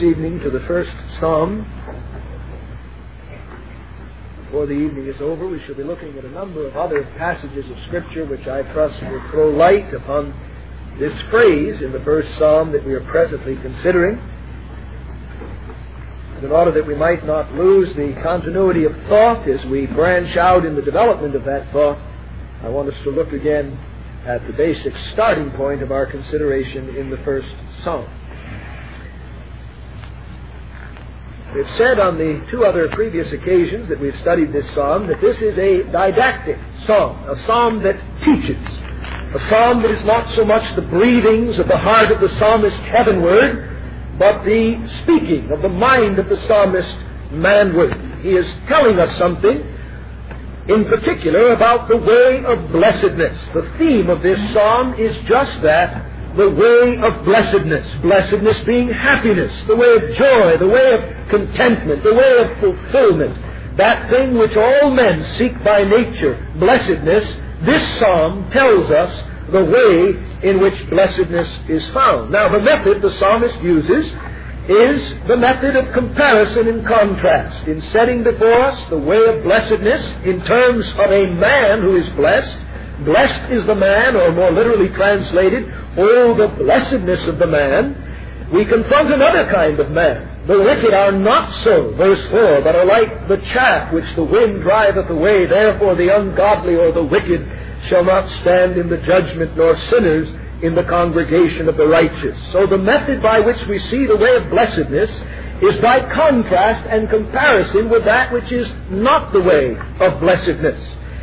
evening to the first psalm. Before the evening is over, we shall be looking at a number of other passages of Scripture which I trust will throw light upon this phrase in the first psalm that we are presently considering. In order that we might not lose the continuity of thought as we branch out in the development of that thought, I want us to look again at the basic starting point of our consideration in the first psalm. We've said on the two other previous occasions that we've studied this psalm that this is a didactic psalm, a psalm that teaches, a psalm that is not so much the breathings of the heart of the psalmist heavenward, but the speaking of the mind of the psalmist manward. He is telling us something in particular about the way of blessedness. The theme of this psalm is just that, the way of blessedness. Blessedness being happiness, the way of joy, the way of contentment, the way of fulfillment. That thing which all men seek by nature, blessedness. This psalm tells us the way in which blessedness is found. Now, the method the psalmist uses is the method of comparison and contrast, in setting before us the way of blessedness in terms of a man who is blessed. Blessed is the man, or more literally translated, oh, the blessedness of the man. We confront another kind of man. The wicked are not so, verse 4, but are like the chaff which the wind driveth away. Therefore the ungodly or the wicked shall not stand in the judgment, nor sinners in the congregation of the righteous. So the method by which we see the way of blessedness is by contrast and comparison with that which is not the way of blessedness.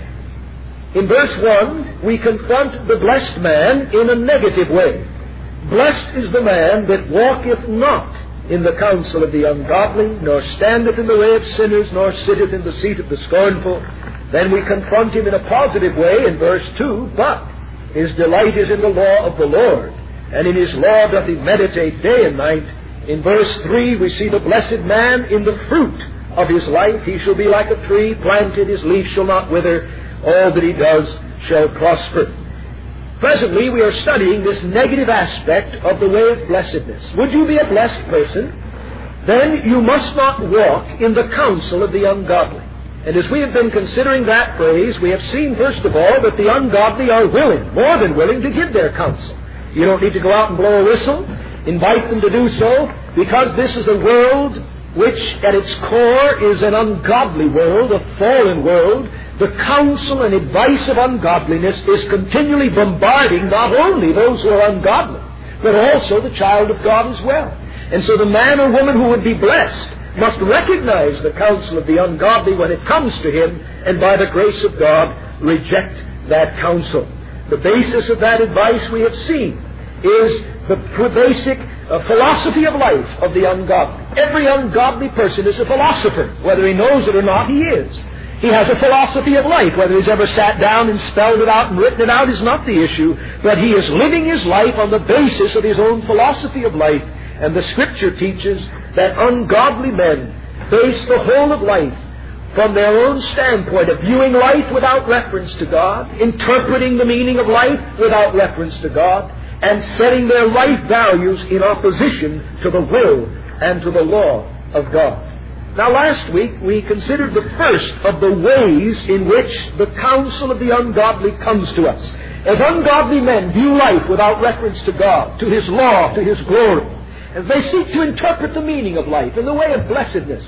In verse 1, we confront the blessed man in a negative way. Blessed is the man that walketh not in the counsel of the ungodly, nor standeth in the way of sinners, nor sitteth in the seat of the scornful. Then we confront him in a positive way in verse 2, but his delight is in the law of the Lord, and in his law doth he meditate day and night. In verse 3, we see the blessed man in the fruit of his life. He shall be like a tree planted, his leaf shall not wither, all that he does shall prosper. Presently, we are studying this negative aspect of the way of blessedness. Would you be a blessed person? Then you must not walk in the counsel of the ungodly. And as we have been considering that phrase, we have seen, first of all, that the ungodly are willing, more than willing, to give their counsel. You don't need to go out and blow a whistle, invite them to do so, because this is a world which at its core is an ungodly world, a fallen world. The counsel and advice of ungodliness is continually bombarding not only those who are ungodly, but also the child of God as well. And so the man or woman who would be blessed must recognize the counsel of the ungodly when it comes to him, and by the grace of God reject that counsel. The basis of that advice we have seen is the basic philosophy of life of the ungodly. Every ungodly person is a philosopher. Whether he knows it or not, he is. He has a philosophy of life. Whether he's ever sat down and spelled it out and written it out is not the issue, but he is living his life on the basis of his own philosophy of life. And the Scripture teaches that ungodly men base the whole of life from their own standpoint of viewing life without reference to God, interpreting the meaning of life without reference to God, and setting their life values in opposition to the will and to the law of God. Now, last week we considered the first of the ways in which the counsel of the ungodly comes to us. As ungodly men view life without reference to God, to His law, to His glory, as they seek to interpret the meaning of life in the way of blessedness,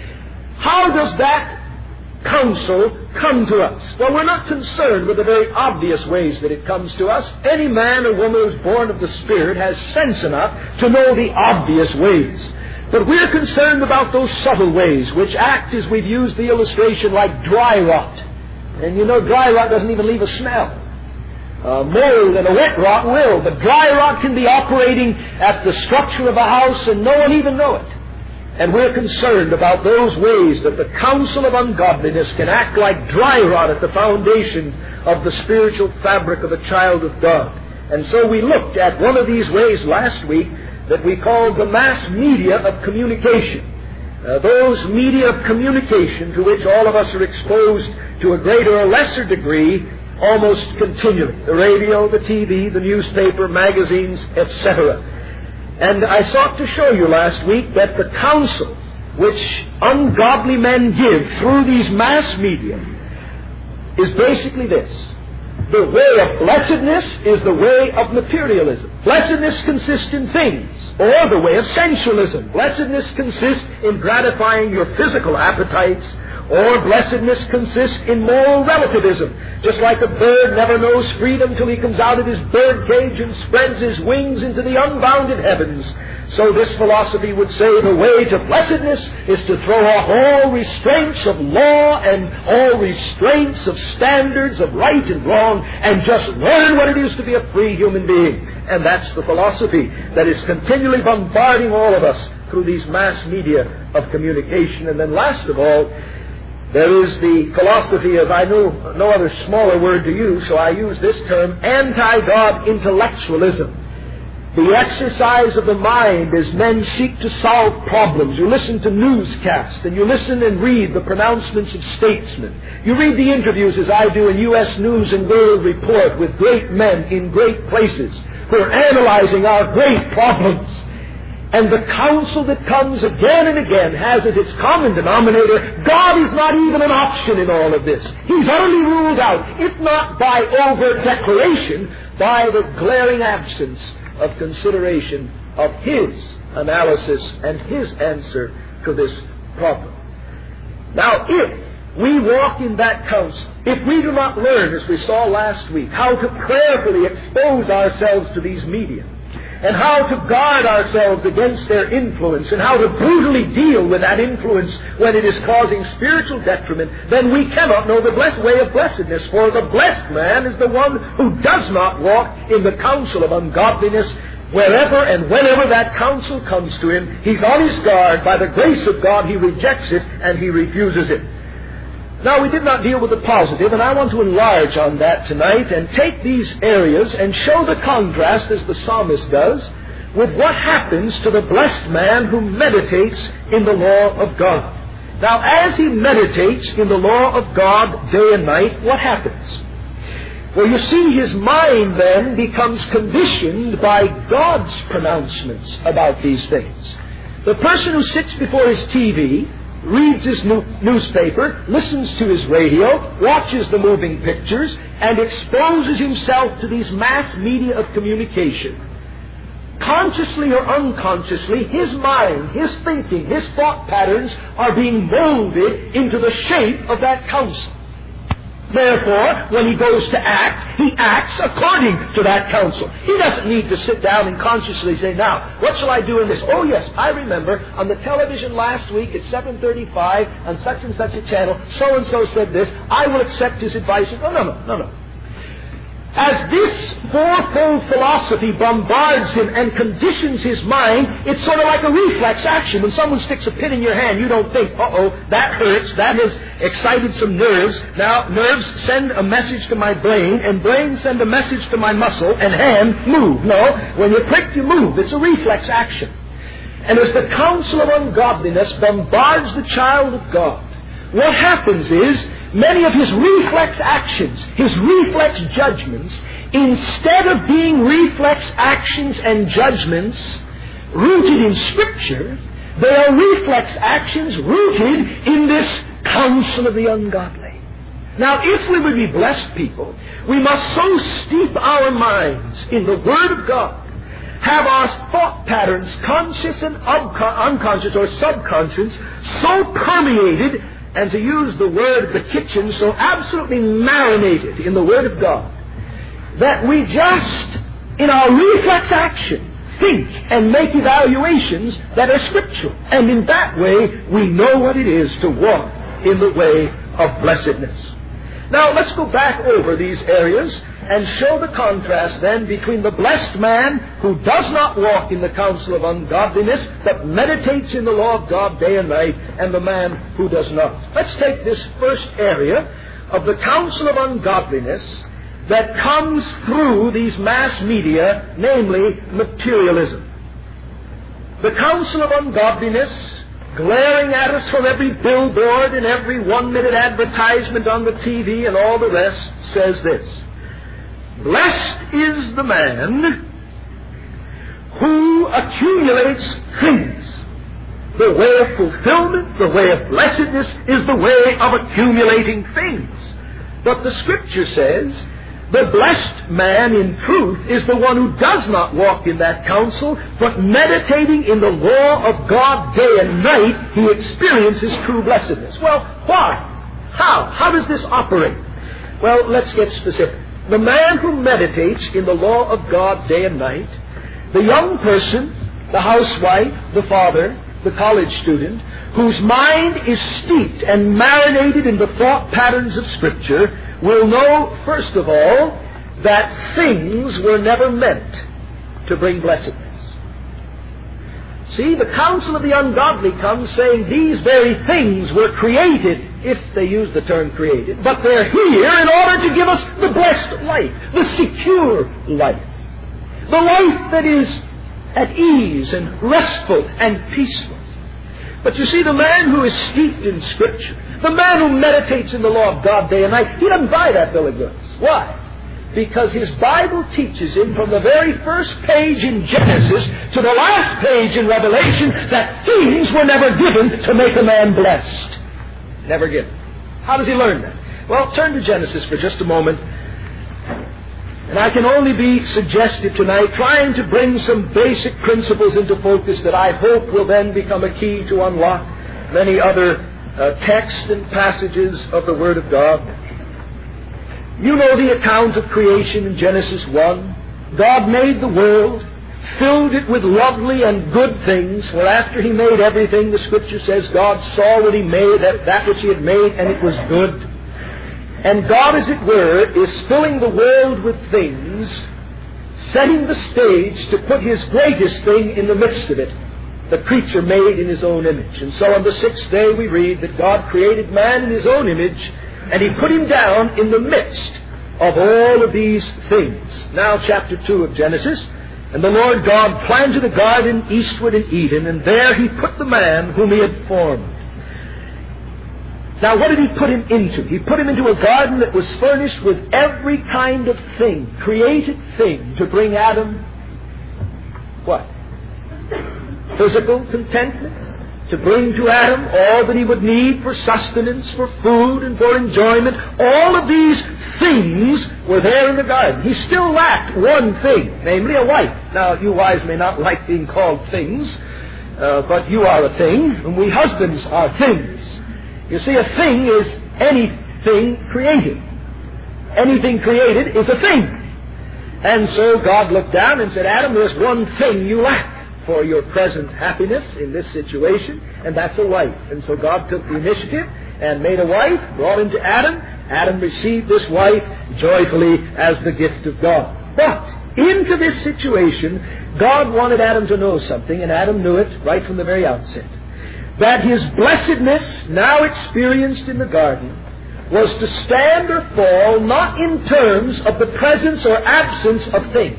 how does that counsel come to us? Well, we're not concerned with the very obvious ways that it comes to us. Any man or woman who's born of the Spirit has sense enough to know the obvious ways. But we're concerned about those subtle ways which act, as we've used the illustration, like dry rot. And you know, dry rot doesn't even leave a smell. Mold and a wet rot will, but dry rot can be operating at the structure of a house and no one even know it. And we're concerned about those ways that the counsel of ungodliness can act like dry rot at the foundation of the spiritual fabric of a child of God. And so we looked at one of these ways last week that we called the mass media of communication. Those media of communication to which all of us are exposed to a greater or lesser degree almost continually. The radio, the TV, the newspaper, magazines, etc. And I sought to show you last week that the counsel which ungodly men give through these mass media is basically this. The way of blessedness is the way of materialism. Blessedness consists in things, or the way of sensualism. Blessedness consists in gratifying your physical appetites, or blessedness consists in moral relativism. Just like a bird never knows freedom till he comes out of his bird cage and spreads his wings into the unbounded heavens, so this philosophy would say the way to blessedness is to throw off all restraints of law and all restraints of standards of right and wrong and just learn what it is to be a free human being. And that's the philosophy that is continually bombarding all of us through these mass media of communication. And then last of all, there is the philosophy of, I know no other smaller word to use, so I use this term, anti-God intellectualism. The exercise of the mind as men seek to solve problems. You listen to newscasts, and you listen and read the pronouncements of statesmen. You read the interviews, as I do in U.S. News and World Report, with great men in great places who are analyzing our great problems. And the counsel that comes again and again has as its common denominator, God is not even an option in all of this. He's utterly ruled out, if not by overt declaration, by the glaring absence of consideration of His analysis and His answer to this problem. Now, if we walk in that counsel, if we do not learn, as we saw last week, how to prayerfully expose ourselves to these media, and how to guard ourselves against their influence, and how to brutally deal with that influence when it is causing spiritual detriment, then we cannot know the blessed way of blessedness. For the blessed man is the one who does not walk in the counsel of ungodliness. Wherever and whenever that counsel comes to him, he's on his guard. By the grace of God, he rejects it and he refuses it. Now, we did not deal with the positive, and I want to enlarge on that tonight and take these areas and show the contrast, as the psalmist does, with what happens to the blessed man who meditates in the law of God. Now, as he meditates in the law of God day and night, what happens? Well, you see, his mind then becomes conditioned by God's pronouncements about these things. The person who sits before his TV, reads his newspaper, listens to his radio, watches the moving pictures, and exposes himself to these mass media of communication. Consciously or unconsciously, his mind, his thinking, his thought patterns are being molded into the shape of that counsel. Therefore, when he goes to act, he acts according to that counsel. He doesn't need to sit down and consciously say, now, what shall I do in this? Oh, yes, I remember on the television last week at 7:35 on such and such a channel, so-and-so said this. I will accept his advice. No. As this fourfold philosophy bombards him and conditions his mind, it's sort of like a reflex action. When someone sticks a pin in your hand, you don't think, that hurts, that has excited some nerves. Now, nerves send a message to my brain, and brain send a message to my muscle, and hand, move. No, when you're pricked, you move. It's a reflex action. And as the counsel of ungodliness bombards the child of God, what happens is, many of his reflex actions, his reflex judgments, instead of being reflex actions and judgments rooted in Scripture, they are reflex actions rooted in this counsel of the ungodly. Now, if we would be blessed people, we must so steep our minds in the Word of God, have our thought patterns, conscious and unconscious or subconscious, so permeated, and to use the word of the kitchen, so absolutely marinated in the Word of God, that we just, in our reflex action, think and make evaluations that are scriptural. And in that way, we know what it is to walk in the way of blessedness. Now, let's go back over these areas and show the contrast then between the blessed man who does not walk in the counsel of ungodliness, but meditates in the law of God day and night, and the man who does not. Let's take this first area of the counsel of ungodliness that comes through these mass media, namely materialism. The counsel of ungodliness, glaring at us from every billboard and every 1-minute advertisement on the TV and all the rest, says this: blessed is the man who accumulates things. The way of fulfillment, the way of blessedness, is the way of accumulating things. But the Scripture says, the blessed man in truth is the one who does not walk in that counsel, but meditating in the law of God day and night, he experiences true blessedness. Well, why? How? How does this operate? Well, let's get specific. The man who meditates in the law of God day and night, the young person, the housewife, the father, the college student, whose mind is steeped and marinated in the thought patterns of Scripture, will know, first of all, that things were never meant to bring blessedness. See, the counsel of the ungodly comes saying these very things were created, if they use the term created, but they're here in order to give us the blessed life, the secure life, the life that is at ease and restful and peaceful. But you see, the man who is steeped in Scripture, the man who meditates in the law of God day and night, he doesn't buy that bill of goods. Why? Because his Bible teaches him from the very first page in Genesis to the last page in Revelation that things were never given to make a man blessed. Never given. How does he learn that? Well, turn to Genesis for just a moment. And I can only be suggestive tonight, trying to bring some basic principles into focus that I hope will then become a key to unlock many other texts and passages of the Word of God. You know the account of creation in Genesis 1. God made the world, filled it with lovely and good things, for after He made everything, the Scripture says, God saw what He made, that which He had made, and it was good. And God, as it were, is filling the world with things, setting the stage to put His greatest thing in the midst of it, the creature made in His own image. And so on the sixth day we read that God created man in His own image, and He put him down in the midst of all of these things. Now chapter 2 of Genesis, and the Lord God planted a garden eastward in Eden, and there He put the man whom He had formed. Now, what did He put him into? He put him into a garden that was furnished with every kind of thing, created thing, to bring Adam, what? Physical contentment. To bring to Adam all that he would need for sustenance, for food, and for enjoyment. All of these things were there in the garden. He still lacked one thing, namely a wife. Now, you wives may not like being called things, but you are a thing, and we husbands are things. You see, a thing is anything created. Anything created is a thing. And so God looked down and said, Adam, there's one thing you lack for your present happiness in this situation, and that's a wife. And so God took the initiative and made a wife, brought him to Adam. Adam received this wife joyfully as the gift of God. But into this situation, God wanted Adam to know something, and Adam knew it right from the very outset. That his blessedness, now experienced in the garden, was to stand or fall not in terms of the presence or absence of things,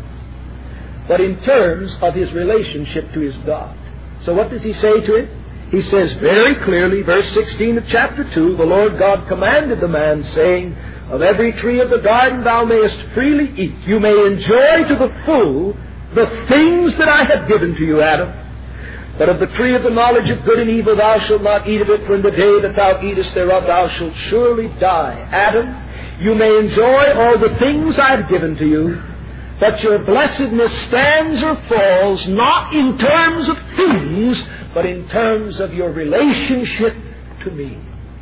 but in terms of his relationship to his God. So what does He say to him? He says very clearly, verse 16 of chapter 2, the Lord God commanded the man, saying, of every tree of the garden thou mayest freely eat. You may enjoy to the full the things that I have given to you, Adam. But of the tree of the knowledge of good and evil thou shalt not eat of it, for in the day that thou eatest thereof thou shalt surely die. Adam, you may enjoy all the things I've given to you, but your blessedness stands or falls not in terms of things, but in terms of your relationship to me.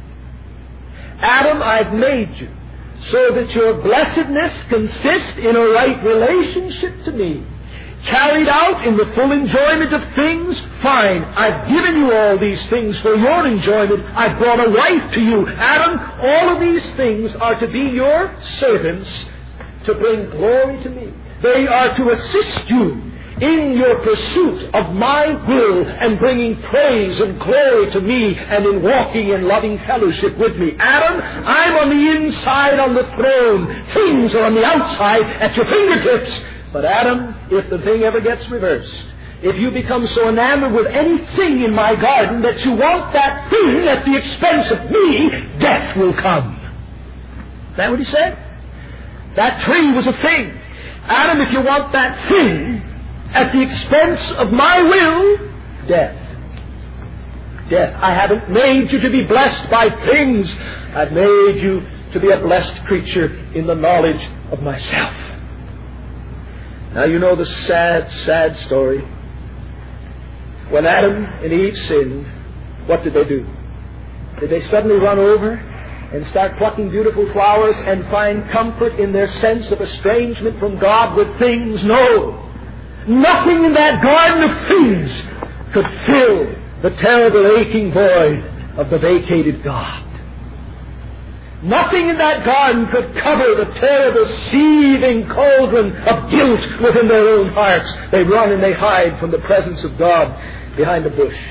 Adam, I've made you so that your blessedness consists in a right relationship to me. Carried out in the full enjoyment of things, fine. I've given you all these things for your enjoyment. I've brought a wife to you. Adam, all of these things are to be your servants to bring glory to me. They are to assist you in your pursuit of my will and bringing praise and glory to me and in walking in loving fellowship with me. Adam, I'm on the inside on the throne. Things are on the outside at your fingertips. But Adam, if the thing ever gets reversed, if you become so enamored with anything in my garden that you want that thing at the expense of me, death will come. Is that what he said? That tree was a thing. Adam, if you want that thing at the expense of my will, death. Death. I haven't made you to be blessed by things. I've made you to be a blessed creature in the knowledge of myself. Now you know the sad, sad story. When Adam and Eve sinned, what did they do? Did they suddenly run over and start plucking beautiful flowers and find comfort in their sense of estrangement from God with things? No. Nothing in that garden of things could fill the terrible aching void of the vacated God. Nothing in that garden could cover the terrible seething cauldron of guilt within their own hearts. They run and they hide from the presence of God behind a bush.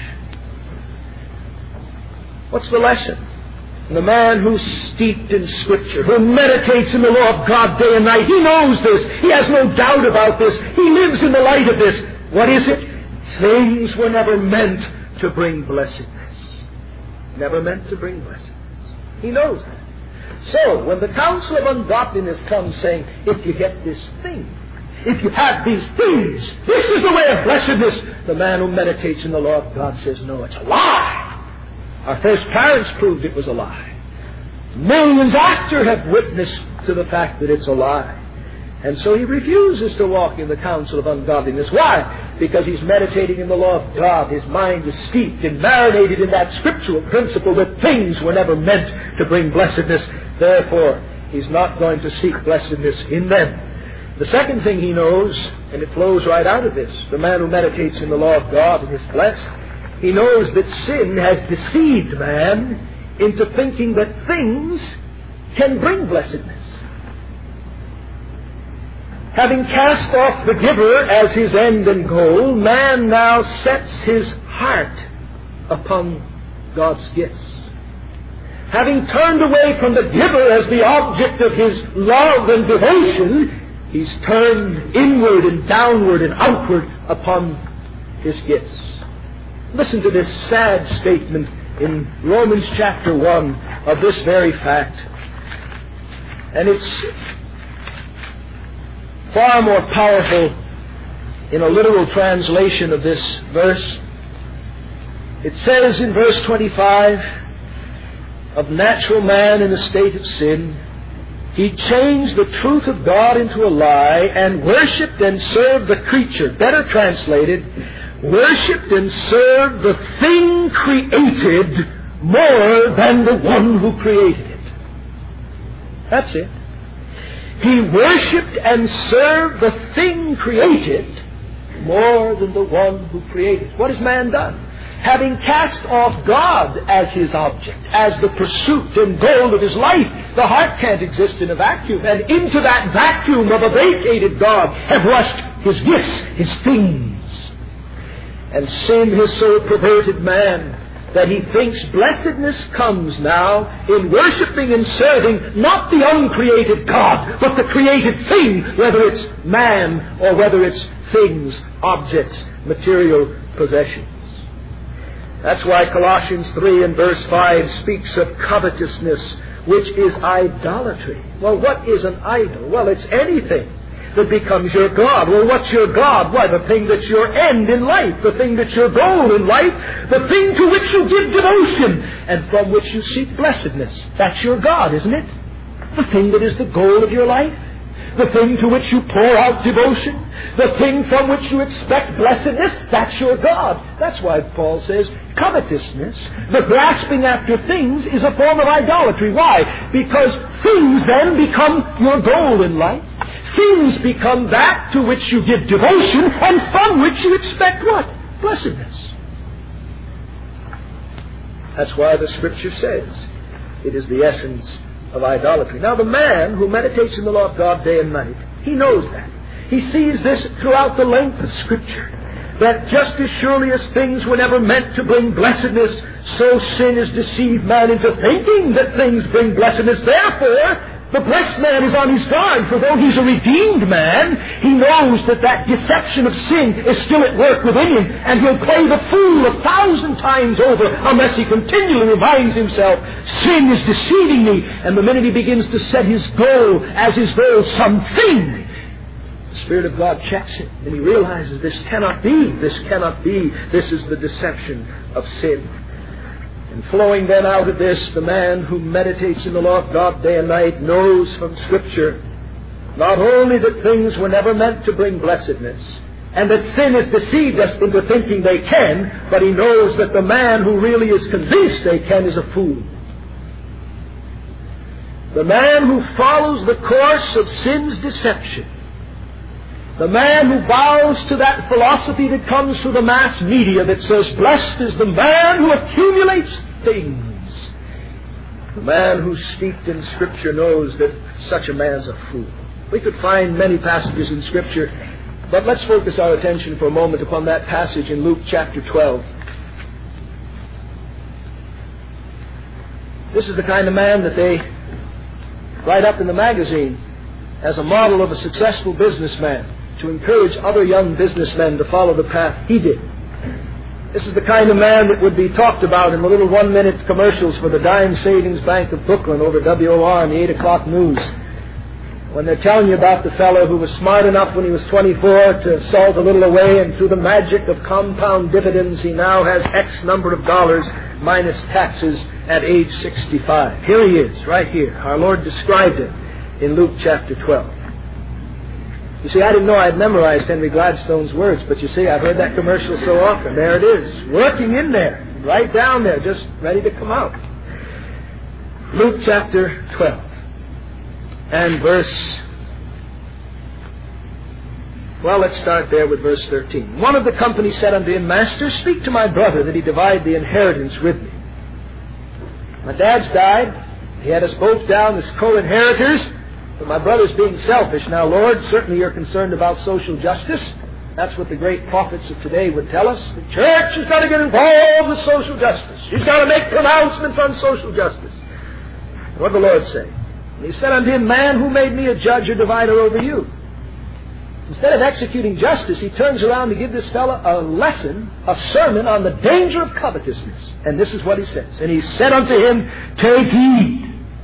What's the lesson? The man who's steeped in Scripture, who meditates in the law of God day and night, he knows this. He has no doubt about this. He lives in the light of this. What is it? Things were never meant to bring blessedness. Never meant to bring blessedness. He knows that. So, when the counsel of ungodliness comes saying, if you get this thing, if you have these things, this is the way of blessedness, the man who meditates in the law of God says, no, it's a lie. Our first parents proved it was a lie. Millions after have witnessed to the fact that it's a lie. And so he refuses to walk in the counsel of ungodliness. Why? Because he's meditating in the law of God. His mind is steeped and marinated in that scriptural principle that things were never meant to bring blessedness. Therefore, he's not going to seek blessedness in them. The second thing he knows, and it flows right out of this, the man who meditates in the law of God and is blessed, he knows that sin has deceived man into thinking that things can bring blessedness. Having cast off the giver as his end and goal, man now sets his heart upon God's gifts. Having turned away from the giver as the object of his love and devotion, he's turned inward and downward and outward upon his gifts. Listen to this sad statement in Romans chapter 1 of this very fact. And it's far more powerful in a literal translation of this verse. It says in verse 25, of natural man in a state of sin, he changed the truth of God into a lie and worshipped and served the creature. Better translated, worshipped and served the thing created more than the one who created it. That's it. He worshipped and served the thing created more than the one who created. What has man done? Having cast off God as his object, as the pursuit and goal of his life, the heart can't exist in a vacuum. And into that vacuum of a vacated God have rushed his gifts, his things. And sin has so perverted man that he thinks blessedness comes now in worshiping and serving not the uncreated God, but the created thing, whether it's man or whether it's things, objects, material possessions. That's why Colossians 3 and verse 5 speaks of covetousness, which is idolatry. Well, what is an idol? Well, it's anything that becomes your God. Well, what's your God? Why, the thing that's your end in life, the thing that's your goal in life, the thing to which you give devotion and from which you seek blessedness. That's your God, isn't it? The thing that is the goal of your life, the thing to which you pour out devotion, the thing from which you expect blessedness, that's your God. That's why Paul says covetousness, the grasping after things, is a form of idolatry. Why? Because things then become your goal in life. Things become that to which you give devotion and from which you expect what? Blessedness. That's why the Scripture says it is the essence of idolatry. Now, the man who meditates in the law of God day and night, he knows that. He sees this throughout the length of Scripture, that just as surely as things were never meant to bring blessedness, so sin has deceived man into thinking that things bring blessedness. Therefore, the blessed man is on his guard, for though he's a redeemed man, he knows that that deception of sin is still at work within him, and he'll play the fool 1,000 times over unless he continually reminds himself, sin is deceiving me. And the minute he begins to set his goal as his goal something, The Spirit of God checks him, and he realizes this cannot be. This cannot be. This is the deception of sin. And flowing then out of this, the man who meditates in the law of God day and night knows from Scripture not only that things were never meant to bring blessedness, and that sin has deceived us into thinking they can, but he knows that the man who really is convinced they can is a fool. The man who follows the course of sin's deception, the man who bows to that philosophy that comes through the mass media that says, blessed is the man who accumulates things. The man who's steeped in Scripture knows that such a man's a fool. We could find many passages in Scripture, but let's focus our attention for a moment upon that passage in Luke chapter 12. This is the kind of man that they write up in the magazine as a model of a successful businessman, to encourage other young businessmen to follow the path he did. This is the kind of man that would be talked about in the little 1-minute commercials for the Dime Savings Bank of Brooklyn over WOR and the 8 o'clock news, when they're telling you about the fellow who was smart enough when he was 24 to salt a little away, and through the magic of compound dividends he now has X number of dollars minus taxes at age 65. Here he is, right here. Our Lord described it in Luke chapter 12. You see, I didn't know I had memorized Henry Gladstone's words, but you see, I've heard that commercial so often. There it is, working in there, right down there, just ready to come out. Luke chapter 12 and let's start there with verse 13. One of the company said unto him, Master, speak to my brother that he divide the inheritance with me. My dad's died. He had us both down as co-inheritors. But my brother's being selfish. Now, Lord, certainly you're concerned about social justice. That's what the great prophets of today would tell us. The church has got to get involved with social justice. She's got to make pronouncements on social justice. What did the Lord say? And he said unto him, Man, who made me a judge or divider over you? Instead of executing justice, he turns around to give this fellow a lesson, a sermon on the danger of covetousness. And this is what he says. And he said unto him, Take heed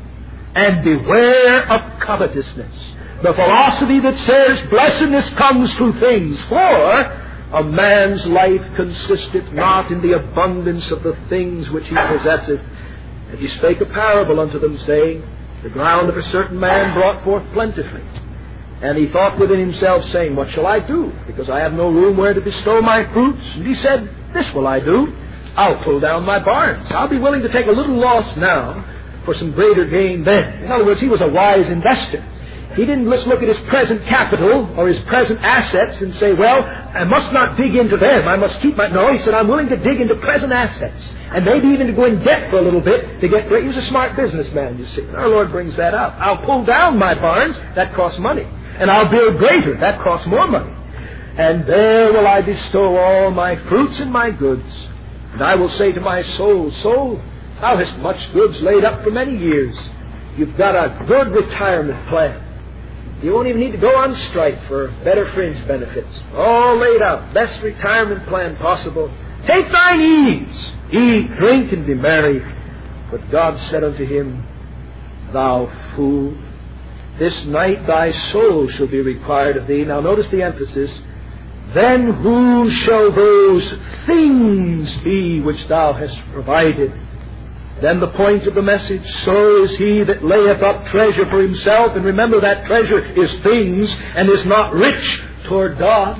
and beware of covetousness, the philosophy that says blessedness comes through things. For a man's life consisteth not in the abundance of the things which he possesseth. And he spake a parable unto them, saying, The ground of a certain man brought forth plentifully. And he thought within himself, saying, What shall I do? Because I have no room where to bestow my fruits. And he said, This will I do. I'll pull down my barns. I'll be willing to take a little loss now for some greater gain then. In other words, he was a wise investor. He didn't just look at his present capital or his present assets and say, well, I must not dig into them. I must keep my... No, he said, I'm willing to dig into present assets. And maybe even to go in debt for a little bit to get... He was a smart businessman, you see. Our Lord brings that out. I'll pull down my barns. That costs money. And I'll build greater. That costs more money. And there will I bestow all my fruits and my goods. And I will say to my soul, Soul, thou hast much goods laid up for many years. You've got a good retirement plan. You won't even need to go on strike for better fringe benefits. All laid out. Best retirement plan possible. Take thine ease. Eat, drink, and be merry. But God said unto him, Thou fool, this night thy soul shall be required of thee. Now notice the emphasis. Then whose shall those things be which thou hast provided? Then the point of the message, so is he that layeth up treasure for himself, and remember that treasure is things, and is not rich toward God.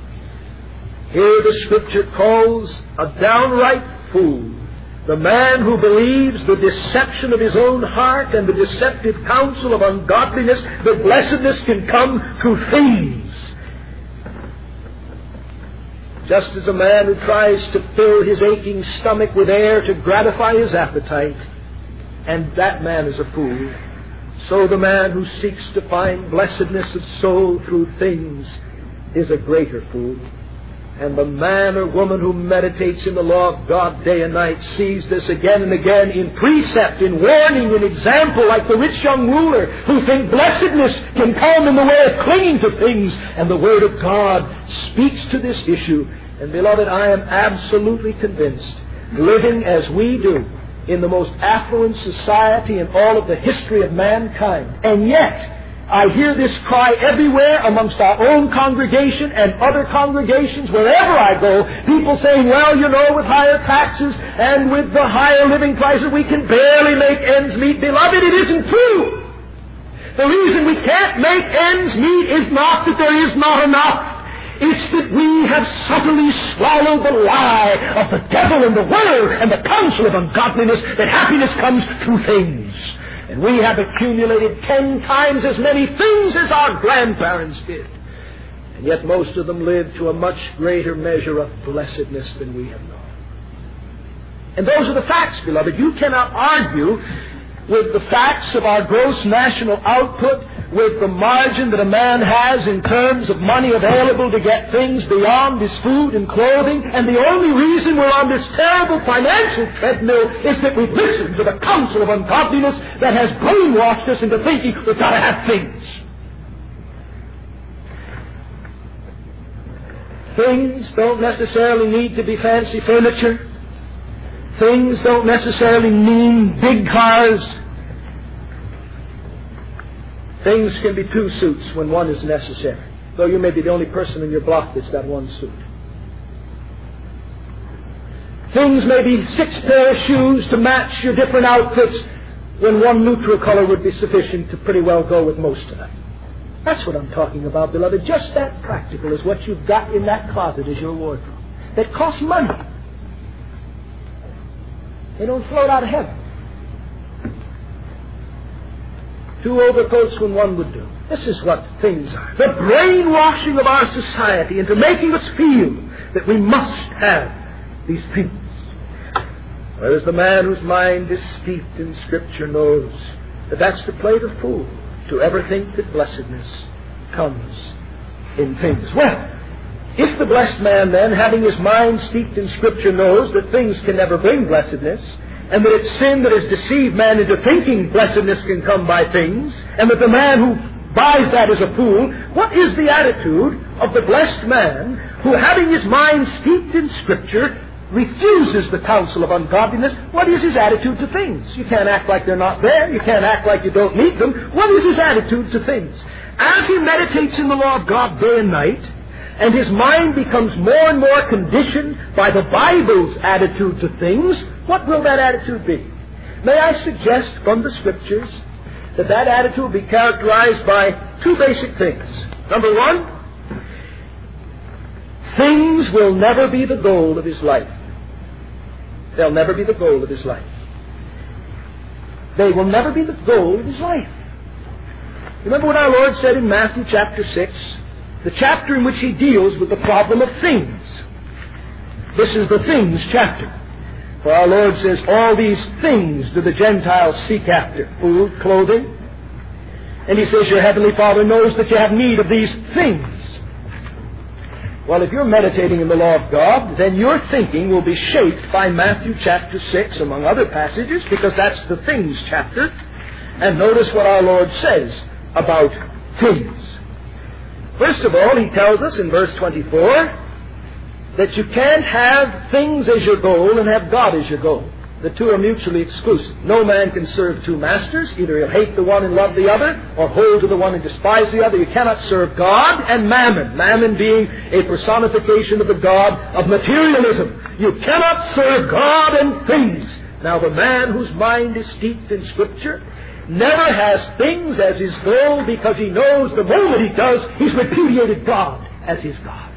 Here the Scripture calls a downright fool the man who believes the deception of his own heart and the deceptive counsel of ungodliness, that blessedness can come through things. Just as a man who tries to fill his aching stomach with air to gratify his appetite, and that man is a fool, so the man who seeks to find blessedness of soul through things is a greater fool. And the man or woman who meditates in the law of God day and night sees this again and again in precept, in warning, in example, like the rich young ruler who thinks blessedness can come in the way of clinging to things. And the Word of God speaks to this issue. And beloved, I am absolutely convinced, living as we do in the most affluent society in all of the history of mankind, and yet I hear this cry everywhere amongst our own congregation and other congregations. Wherever I go, people saying, well, you know, with higher taxes and with the higher living prices, we can barely make ends meet. Beloved, it isn't true. The reason we can't make ends meet is not that there is not enough. It's that we have subtly swallowed the lie of the devil and the world and the counsel of ungodliness that happiness comes through things. And we have accumulated 10 times as many things as our grandparents did. And yet most of them lived to a much greater measure of blessedness than we have known. And those are the facts, beloved. You cannot argue with the facts of our gross national output, with the margin that a man has in terms of money available to get things beyond his food and clothing, and the only reason we're on this terrible financial treadmill is that we've listened to the counsel of ungodliness that has brainwashed us into thinking we've got to have things. Things don't necessarily need to be fancy furniture. Things don't necessarily mean big cars. Things can be 2 suits when one is necessary, though you may be the only person in your block that's got 1 suit. Things may be 6 pair of shoes to match your different outfits when 1 neutral color would be sufficient to pretty well go with most of them. That's what I'm talking about, beloved. Just that practical is what you've got in that closet as your wardrobe. That costs money. They don't float out of heaven. 2 overcoats when 1 would do. This is what things are. The brainwashing of our society into making us feel that we must have these things. Whereas the man whose mind is steeped in Scripture knows that that's to play the fool to ever think that blessedness comes in things. Well, if the blessed man then, having his mind steeped in Scripture, knows that things can never bring blessedness, and that it's sin that has deceived man into thinking blessedness can come by things, and that the man who buys that is a fool, what is the attitude of the blessed man who, having his mind steeped in Scripture, refuses the counsel of ungodliness? What is his attitude to things? You can't act like they're not there. You can't act like you don't need them. What is his attitude to things? As he meditates in the law of God day and night, and his mind becomes more and more conditioned by the Bible's attitude to things, what will that attitude be? May I suggest from the Scriptures that that attitude will be characterized by 2 basic things. Number 1, things will never be the goal of his life. They'll never be the goal of his life. They will never be the goal of his life. Remember what our Lord said in Matthew chapter 6? The chapter in which He deals with the problem of things. This is the things chapter. For our Lord says, all these things do the Gentiles seek after. Food, clothing. And He says, your Heavenly Father knows that you have need of these things. Well, if you're meditating in the law of God, then your thinking will be shaped by Matthew chapter 6, among other passages, because that's the things chapter. And notice what our Lord says about things. First of all, He tells us in verse 24 that you can't have things as your goal and have God as your goal. The 2 are mutually exclusive. No man can serve 2 masters. Either he'll hate the one and love the other, or hold to the one and despise the other. You cannot serve God and mammon. Mammon being a personification of the god of materialism. You cannot serve God and things. Now, the man whose mind is steeped in Scripture never has things as his goal, because he knows the moment he does, he's repudiated God as his God.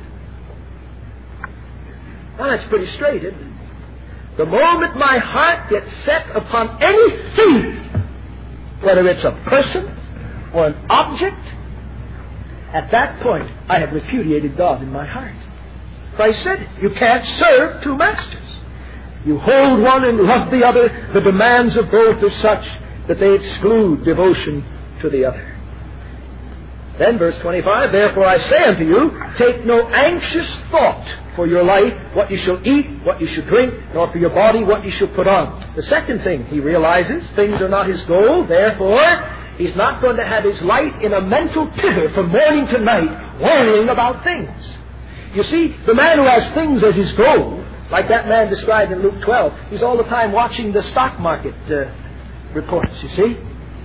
Now, that's pretty straight, isn't it? The moment my heart gets set upon anything, whether it's a person or an object, at that point I have repudiated God in my heart. Christ said, you can't serve 2 masters. You hold one and love the other. The demands of both are such that they exclude devotion to the other. Then verse 25, therefore I say unto you, take no anxious thought for your life, what you shall eat, what you shall drink, nor for your body, what you shall put on. The second thing he realizes, things are not his goal, therefore he's not going to have his life in a mental titter from morning to night, worrying about things. You see, the man who has things as his goal, like that man described in Luke 12, he's all the time watching the stock market reports, you see.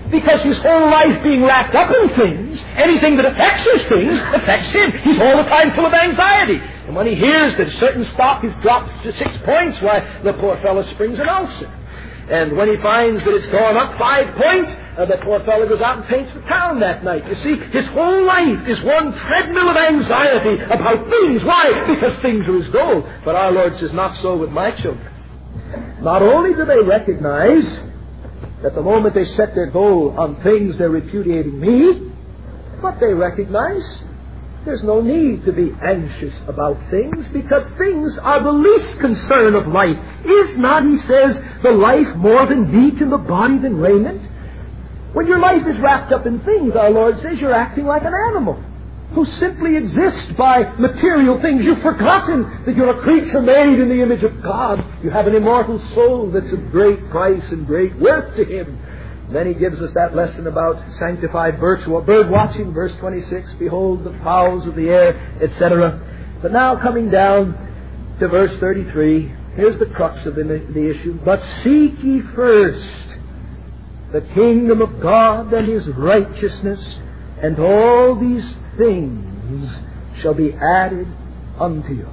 Because his whole life being wrapped up in things, anything that affects his things affects him. He's all the time full of anxiety. And when he hears that a certain stock is dropped to 6 points, why, the poor fellow springs an ulcer. And when he finds that it's gone up 5 points, the poor fellow goes out and paints the town that night. You see, his whole life is one treadmill of anxiety about things. Why? Because things are his goal. But our Lord says, not so with my children. Not only do they recognize that the moment they set their goal on things, they're repudiating me, but they recognize there's no need to be anxious about things, because things are the least concern of life. Is not, he says, the life more than meat and the body than raiment? When your life is wrapped up in things, our Lord says, you're acting like an animal who simply exists by material things. You've forgotten that you're a creature made in the image of God. You have an immortal soul that's of great price and great worth to Him. Then he gives us that lesson about sanctified bird watching, verse 26, behold the fowls of the air, etc. But now coming down to verse 33, here's the crux of the issue. But seek ye first the kingdom of God and His righteousness, and all these things shall be added unto you.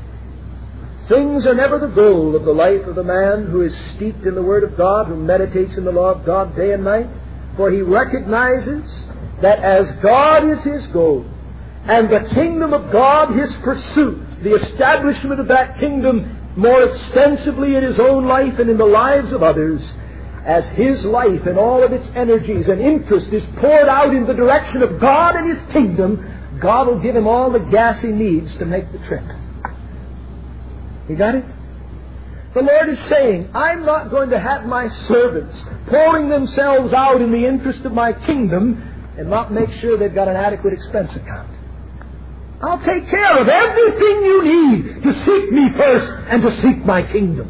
Things are never the goal of the life of the man who is steeped in the Word of God, who meditates in the law of God day and night, for he recognizes that as God is his goal, and the kingdom of God his pursuit, the establishment of that kingdom more extensively in his own life and in the lives of others, as his life and all of its energies and interest is poured out in the direction of God and His kingdom, God will give him all the gas he needs to make the trip. You got it? The Lord is saying, I'm not going to have my servants pouring themselves out in the interest of my kingdom and not make sure they've got an adequate expense account. I'll take care of everything you need to seek me first and to seek my kingdom.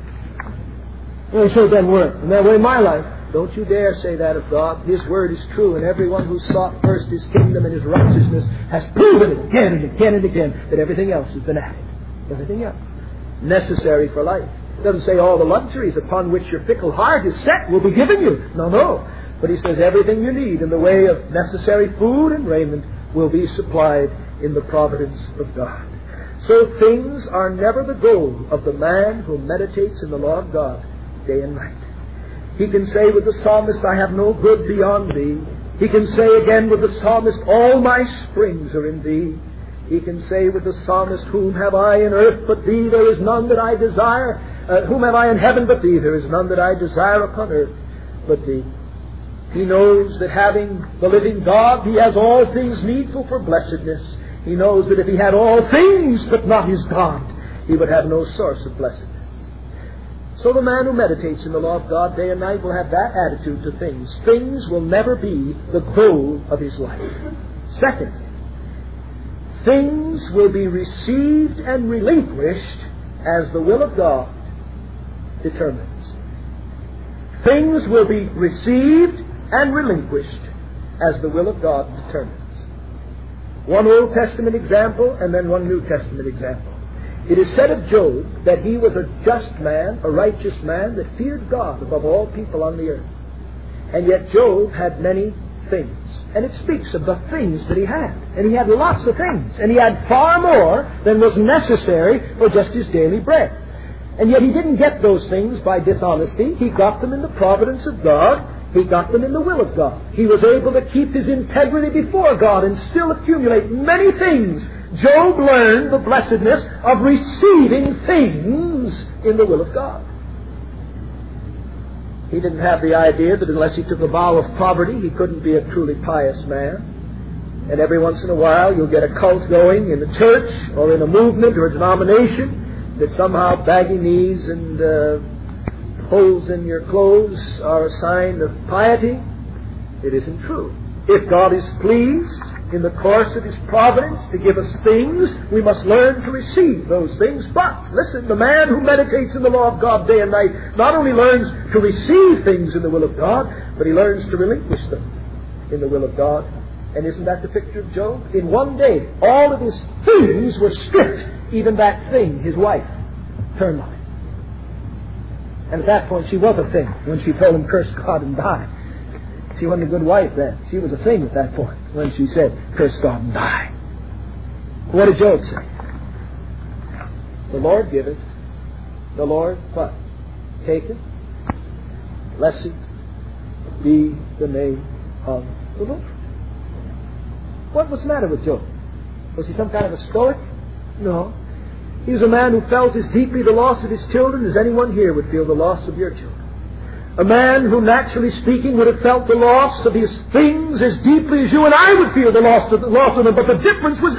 Well, so it doesn't work. And that way in my life, don't you dare say that of God. His Word is true, and everyone who sought first His kingdom and His righteousness has proven it again and again and again that everything else has been added. Everything else necessary for life. It doesn't say all the luxuries upon which your fickle heart is set will be given you. No. But he says everything you need in the way of necessary food and raiment will be supplied in the providence of God. So things are never the goal of the man who meditates in the law of God day and night. He can say with the psalmist, I have no good beyond Thee. He can say again with the psalmist, all my springs are in Thee. He can say with the psalmist, whom have I in earth but Thee? There is none that I desire. Whom have I in heaven but Thee? There is none that I desire upon earth but Thee. He knows that having the living God, he has all things needful for blessedness. He knows that if he had all things but not his God, he would have no source of blessedness. So the man who meditates in the law of God day and night will have that attitude to things. Things will never be the goal of his life. Second, things will be received and relinquished as the will of God determines. Things will be received and relinquished as the will of God determines. One Old Testament example and then one New Testament example. It is said of Job that he was a just man, a righteous man that feared God above all people on the earth. And yet Job had many things. And it speaks of the things that he had. And he had lots of things. And he had far more than was necessary for just his daily bread. And yet he didn't get those things by dishonesty. He got them in the providence of God. He got them in the will of God. He was able to keep his integrity before God and still accumulate many things. Job learned the blessedness of receiving things in the will of God. He didn't have the idea that unless he took a vow of poverty, he couldn't be a truly pious man. And every once in a while, you'll get a cult going in the church or in a movement or a denomination that somehow baggy knees and holes in your clothes are a sign of piety. It isn't true. If God is pleased in the course of His providence to give us things, we must learn to receive those things. But, listen, the man who meditates in the law of God day and night not only learns to receive things in the will of God, but he learns to relinquish them in the will of God. And isn't that the picture of Job? In one day, all of his things were stripped. Even that thing, his wife, turned on him. And at that point, she was a thing when she told him, curse God and die. She wasn't a good wife then. She was a thing at that point when she said, curse God and die. What did Job say? The Lord giveth, the Lord what? Taketh. Blessed be the name of the Lord. What was the matter with Job? Was he some kind of a stoic? No. He was a man who felt as deeply the loss of his children as anyone here would feel the loss of your children. A man who, naturally speaking, would have felt the loss of his things as deeply as you and I would feel the loss of them. But the difference was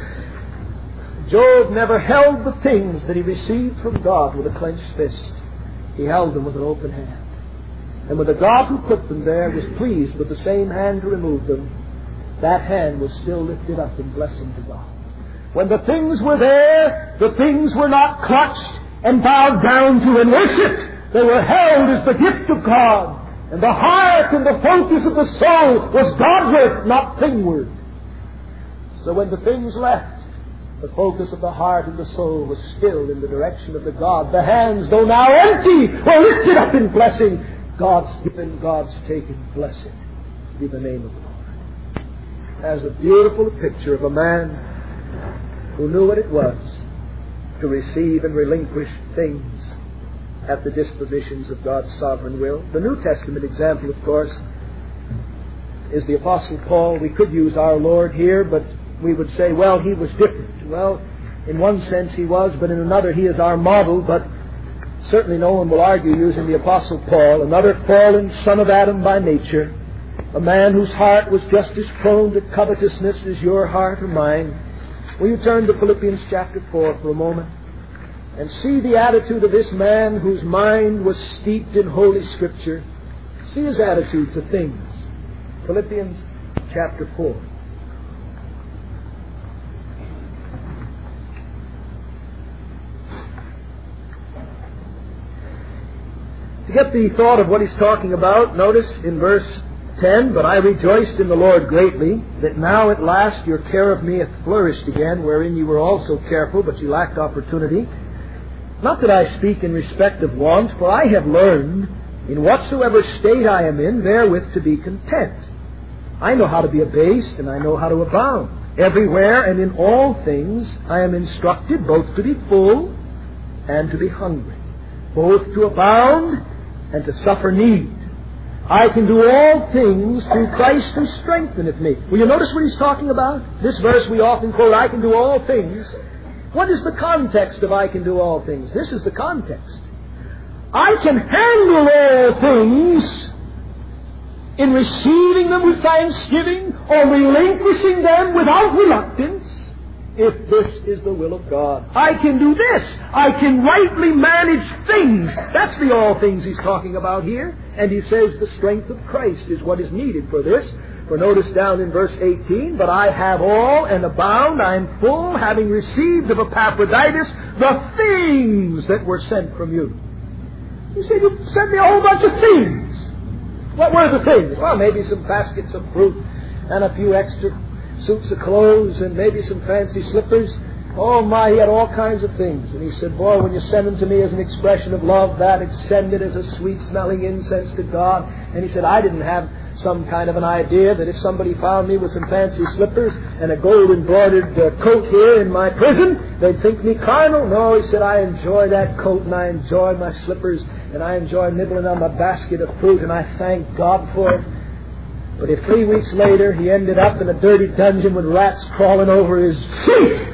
this. Job never held the things that he received from God with a clenched fist. He held them with an open hand. And when the God who put them there was pleased with the same hand to remove them, that hand was still lifted up in blessing to God. When the things were there, the things were not clutched and bowed down to and worshipped. They were held as the gift of God. And the heart and the focus of the soul was Godward, not thingward. So when the things left, the focus of the heart and the soul was still in the direction of the God. The hands, though now empty, were lifted up in blessing. God's given, God's taken. Blessed be the name of the Lord. As a beautiful picture of a man who knew what it was to receive and relinquish things at the dispositions of God's sovereign will. The New Testament example, of course, is the Apostle Paul. We could use our Lord here, but we would say, well, he was different. Well, in one sense he was, but in another he is our model. But certainly no one will argue using the Apostle Paul, another fallen son of Adam by nature, a man whose heart was just as prone to covetousness as your heart or mine. Will you turn to Philippians chapter 4 for a moment and see the attitude of this man whose mind was steeped in Holy Scripture? See his attitude to things. Philippians chapter 4. To get the thought of what he's talking about, notice in verse 10, but I rejoiced in the Lord greatly, that now at last your care of me hath flourished again, wherein you were also careful, but you lacked opportunity. Not that I speak in respect of want, for I have learned, in whatsoever state I am in, therewith to be content. I know how to be abased, and I know how to abound. Everywhere and in all things I am instructed, both to be full and to be hungry, both to abound and to suffer need. I can do all things through Christ who strengtheneth me. Will you notice what he's talking about? This verse we often quote, I can do all things. What is the context of I can do all things? This is the context. I can handle all things in receiving them with thanksgiving or relinquishing them without reluctance, if this is the will of God. I can do this. I can rightly manage things. That's the all things he's talking about here. And he says the strength of Christ is what is needed for this. For notice down in verse 18, but I have all and abound, I am full, having received of Epaphroditus the things that were sent from you. You said you sent me a whole bunch of things. What were the things? Well, maybe some baskets of fruit and a few extra suits of clothes and maybe some fancy slippers. Oh my, he had all kinds of things. And he said, boy, when you send them to me as an expression of love, that extended as a sweet-smelling incense to God. And he said, I didn't have some kind of an idea that if somebody found me with some fancy slippers and a gold-embroidered coat here in my prison, they'd think me carnal. No, he said, I enjoy that coat and I enjoy my slippers and I enjoy nibbling on my basket of fruit and I thank God for it. But if 3 weeks later he ended up in a dirty dungeon with rats crawling over his feet,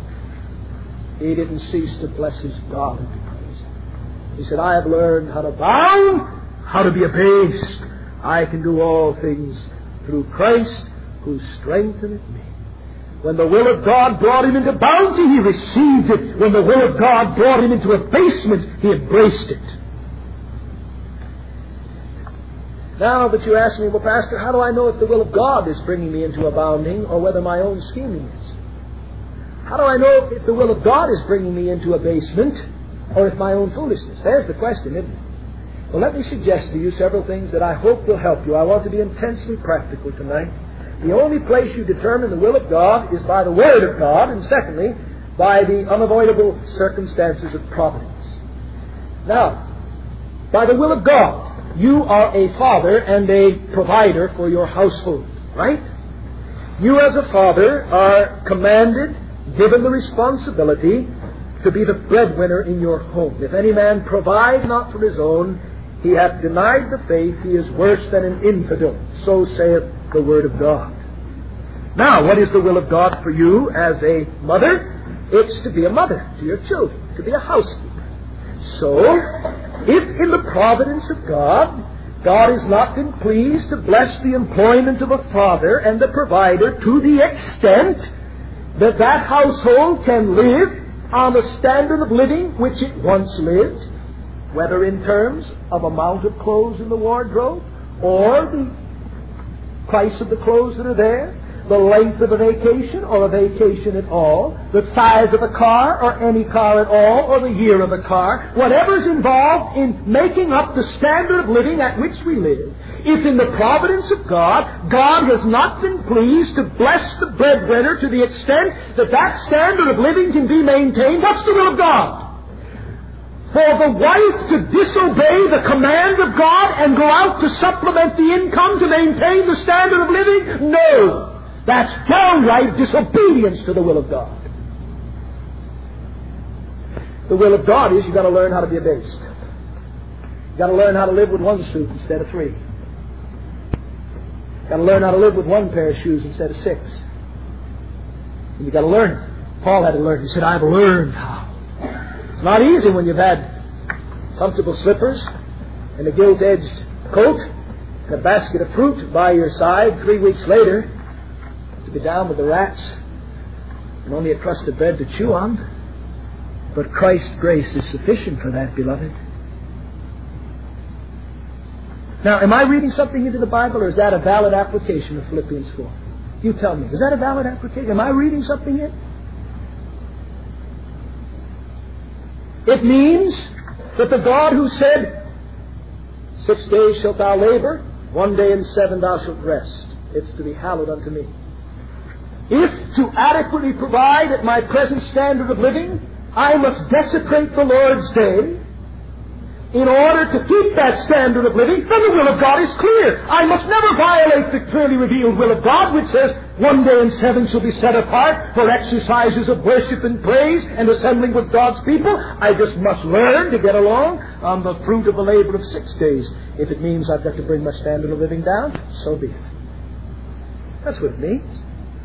he didn't cease to bless his God and to praise Him. He said, I have learned how to bound, how to be abased. I can do all things through Christ who strengtheneth me. When the will of God brought him into bounty, he received it. When the will of God brought him into abasement, he embraced it. Now that you ask me, well, Pastor, how do I know if the will of God is bringing me into abounding or whether my own scheming is? How do I know if the will of God is bringing me into abasement or if my own foolishness? There's the question, isn't it? Well, let me suggest to you several things that I hope will help you. I want to be intensely practical tonight. The only place you determine the will of God is by the Word of God, and secondly, by the unavoidable circumstances of providence. Now, by the will of God, you are a father and a provider for your household, right? You as a father are commanded, given the responsibility to be the breadwinner in your home. If any man provide not for his own, he hath denied the faith, he is worse than an infidel. So saith the Word of God. Now, what is the will of God for you as a mother? It's to be a mother to your children, to be a housekeeper. So, if in the providence of God, God has not been pleased to bless the employment of a father and a provider to the extent that that household can live on a standard of living which it once lived, whether in terms of amount of clothes in the wardrobe or the price of the clothes that are there, the length of a vacation or a vacation at all, the size of a car or any car at all, or the year of a car, whatever is involved in making up the standard of living at which we live, if in the providence of God, God has not been pleased to bless the breadwinner to the extent that that standard of living can be maintained, what's the will of God? For the wife to disobey the command of God and go out to supplement the income to maintain the standard of living? No! That's downright disobedience to the will of God. The will of God is you've got to learn how to be abased. You've got to learn how to live with one suit instead of 3. You've got to learn how to live with 1 pair of shoes instead of 6. And you've got to learn it. Paul had to learn. He said, I've learned how. It's not easy when you've had comfortable slippers and a gilt-edged coat and a basket of fruit by your side 3 weeks later to be down with the rats and only a crust of bread to chew on. But Christ's grace is sufficient for that, beloved. Now, am I reading something into the Bible, or is that a valid application of Philippians 4? You tell me. Is that a valid application? Am I reading something in? It means that the God who said, 6 days shalt thou labor, 1 day and 7 thou shalt rest. It's to be hallowed unto me. If to adequately provide at my present standard of living, I must desecrate the Lord's day in order to keep that standard of living, then the will of God is clear. I must never violate the clearly revealed will of God, which says 1 day and 7 shall be set apart for exercises of worship and praise and assembling with God's people. I just must learn to get along on the fruit of the labor of 6 days. If it means I've got to bring my standard of living down, so be it. That's what it means.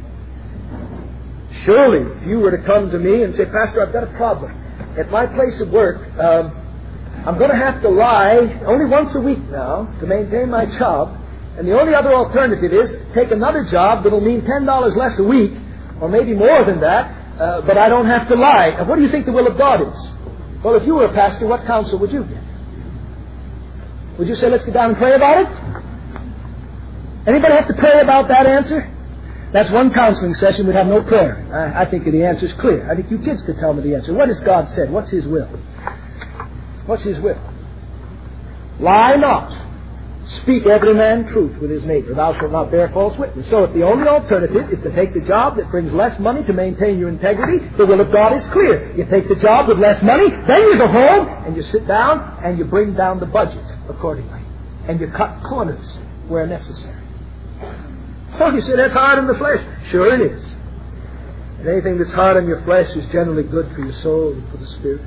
Surely, if you were to come to me and say, Pastor, I've got a problem. At my place of work, I'm going to have to lie only once a week now to maintain my job, and the only other alternative is take another job that will mean $10 less a week, or maybe more than that, but I don't have to lie. And what do you think the will of God is? Well, if you were a pastor, what counsel would you get? Would you say, let's get down and pray about it? Anybody have to pray about that answer? That's one counseling session. We'd have no prayer. I think the answer is clear. I think you kids could tell me the answer. What has God said? What's His will? What's His will? Lie not. Speak every man truth with his neighbor. Thou shalt not bear false witness. So if the only alternative is to take the job that brings less money to maintain your integrity, the will of God is clear. You take the job with less money, then you go home and you sit down and you bring down the budget accordingly. And you cut corners where necessary. Oh, you say that's hard on the flesh. Sure it is. And anything that's hard on your flesh is generally good for your soul and for the spirit.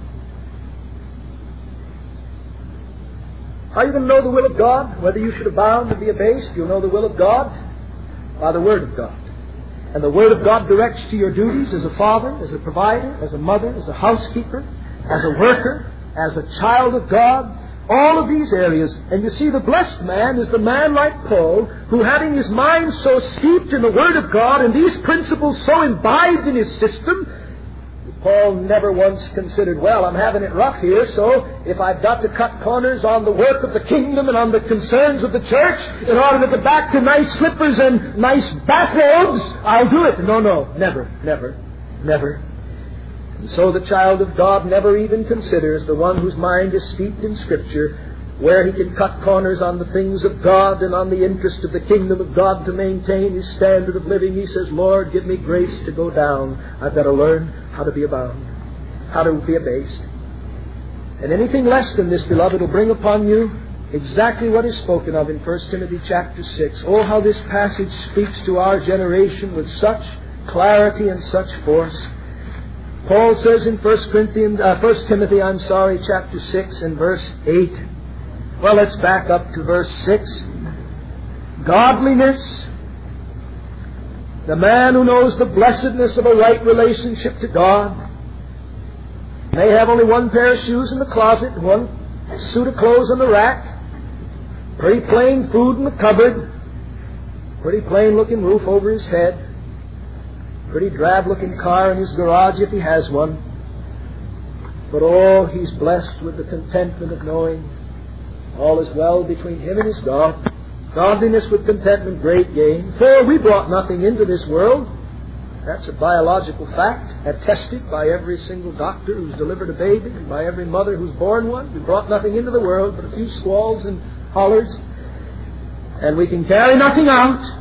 How are you going to know the will of God? Whether you should abound or be abased, you'll know the will of God by the Word of God. And the Word of God directs to your duties as a father, as a provider, as a mother, as a housekeeper, as a worker, as a child of God. All of these areas. And you see, the blessed man is the man like Paul, who having his mind so steeped in the Word of God and these principles so imbibed in his system, Paul never once considered, well, I'm having it rough here, so if I've got to cut corners on the work of the kingdom and on the concerns of the church in order to get back to nice slippers and nice bathrobes, I'll do it. No, never. And so the child of God never even considers, the one whose mind is steeped in Scripture, where he can cut corners on the things of God and on the interest of the kingdom of God to maintain his standard of living. He says, Lord, give me grace to go down. I've got to learn how to be abound, how to be abased. And anything less than this, beloved, will bring upon you exactly what is spoken of in 1 Timothy chapter 6. Oh, how this passage speaks to our generation with such clarity and such force. Paul says in 1 Timothy, chapter 6 and verse 8. Well, let's back up to verse 6. Godliness, the man who knows the blessedness of a right relationship to God, may have only one pair of shoes in the closet, one suit of clothes on the rack, pretty plain food in the cupboard, pretty plain looking roof over his head, pretty drab looking car in his garage if he has one. But oh, he's blessed with the contentment of knowing all is well between him and his God. Godliness with contentment, great gain. For we brought nothing into this world. That's a biological fact, attested by every single doctor who's delivered a baby and by every mother who's born one. We brought nothing into the world but a few squalls and hollers, and we can carry nothing out.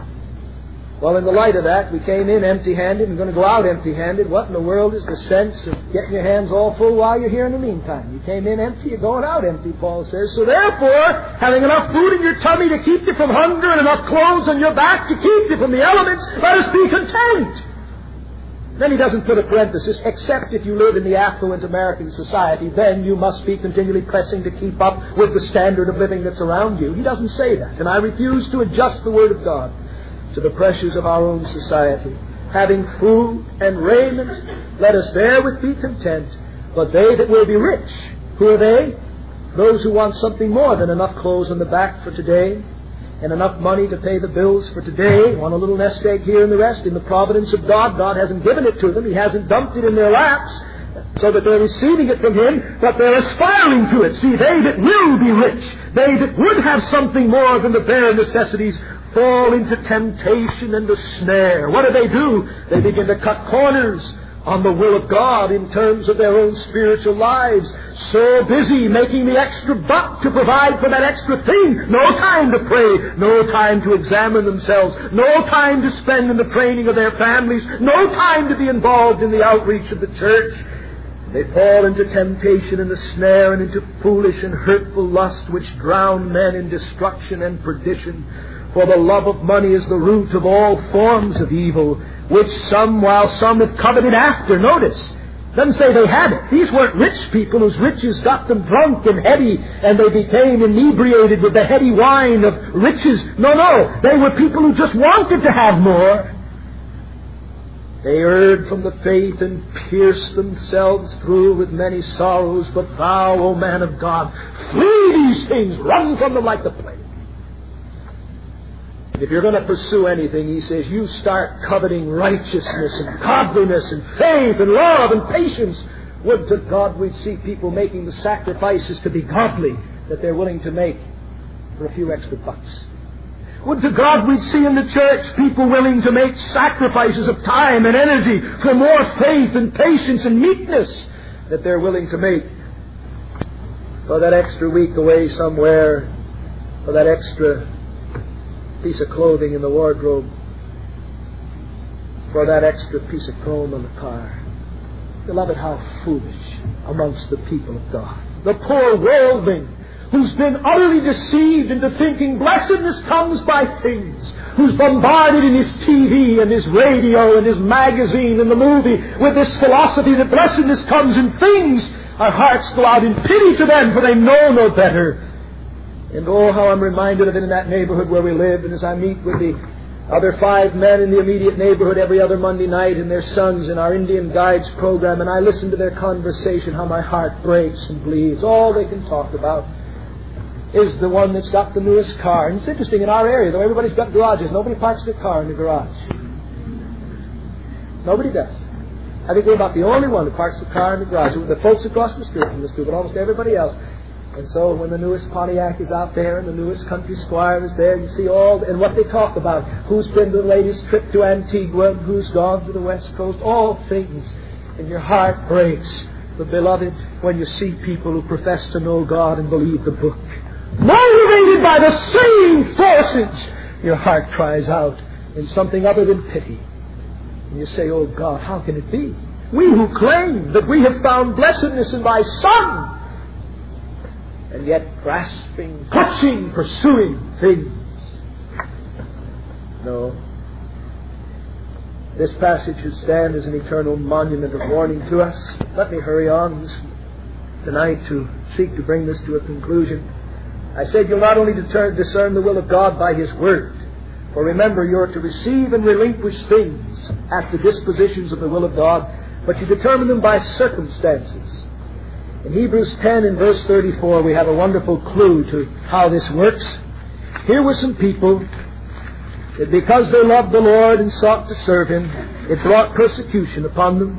Well, in the light of that, we came in empty-handed and going to go out empty-handed. What in the world is the sense of getting your hands all full while you're here in the meantime? You came in empty, you're going out empty, Paul says. So therefore, having enough food in your tummy to keep you from hunger and enough clothes on your back to keep you from the elements, let us be content. Then he doesn't put a parenthesis, except if you live in the affluent American society, then you must be continually pressing to keep up with the standard of living that's around you. He doesn't say that, and I refuse to adjust the Word of God to the pressures of our own society. Having food and raiment, let us therewith be content. But they that will be rich, who are they? Those who want something more than enough clothes on the back for today, and enough money to pay the bills for today, want a little nest egg here and the rest. In the providence of God, God hasn't given it to them. He hasn't dumped it in their laps so that they're receiving it from Him, but they're aspiring to it. See, they that will be rich, they that would have something more than the bare necessities, fall into temptation and the snare. What do? They begin to cut corners on the will of God in terms of their own spiritual lives. So busy making the extra buck to provide for that extra thing. No time to pray. No time to examine themselves. No time to spend in the training of their families. No time to be involved in the outreach of the church. They fall into temptation and the snare and into foolish and hurtful lust which drown men in destruction and perdition. For the love of money is the root of all forms of evil, which while some have coveted after. Notice, doesn't say they had it. These weren't rich people whose riches got them drunk and heady, and they became inebriated with the heady wine of riches. No. They were people who just wanted to have more. They erred from the faith and pierced themselves through with many sorrows. But thou, O man of God, flee these things, run from them like the plague. If you're going to pursue anything, he says, you start coveting righteousness and godliness and faith and love and patience. Would to God we'd see people making the sacrifices to be godly that they're willing to make for a few extra bucks. Would to God we'd see in the church people willing to make sacrifices of time and energy for more faith and patience and meekness that they're willing to make for that extra week away somewhere, for that extra piece of clothing in the wardrobe, for that extra piece of chrome on the car. Beloved, how foolish amongst the people of God. The poor worldling who's been utterly deceived into thinking blessedness comes by things, who's bombarded in his TV and his radio and his magazine and the movie with this philosophy that blessedness comes in things. Our hearts go out in pity to them, for they know no better. And oh, how I'm reminded of it in that neighborhood where we live, and as I meet with the other 5 men in the immediate neighborhood every other Monday night and their sons in our Indian Guides program, and I listen to their conversation, how my heart breaks and bleeds. All they can talk about is the one that's got the newest car. And it's interesting, in our area, though everybody's got garages, nobody parks their car in the garage. Nobody does. I think we're about the only one who parks the car in the garage. The folks across the street from us do, but almost everybody else. And so when the newest Pontiac is out there and the newest Country Squire is there, you see and what they talk about. Who's been to the latest trip to Antigua, who's gone to the West Coast, all things. And your heart breaks. But beloved, when you see people who profess to know God and believe the book, motivated by the same forces, your heart cries out in something other than pity. And you say, oh God, how can it be? We who claim that we have found blessedness in Thy Son, and yet grasping, clutching, pursuing things. No. This passage should stand as an eternal monument of warning to us. Let me hurry on tonight to seek to bring this to a conclusion. I said you'll not only discern the will of God by His Word, for remember you're to receive and relinquish things at the dispositions of the will of God, but you determine them by circumstances. In Hebrews 10 and verse 34 we have a wonderful clue to how this works. Here were some people that because they loved the Lord and sought to serve Him, it brought persecution upon them.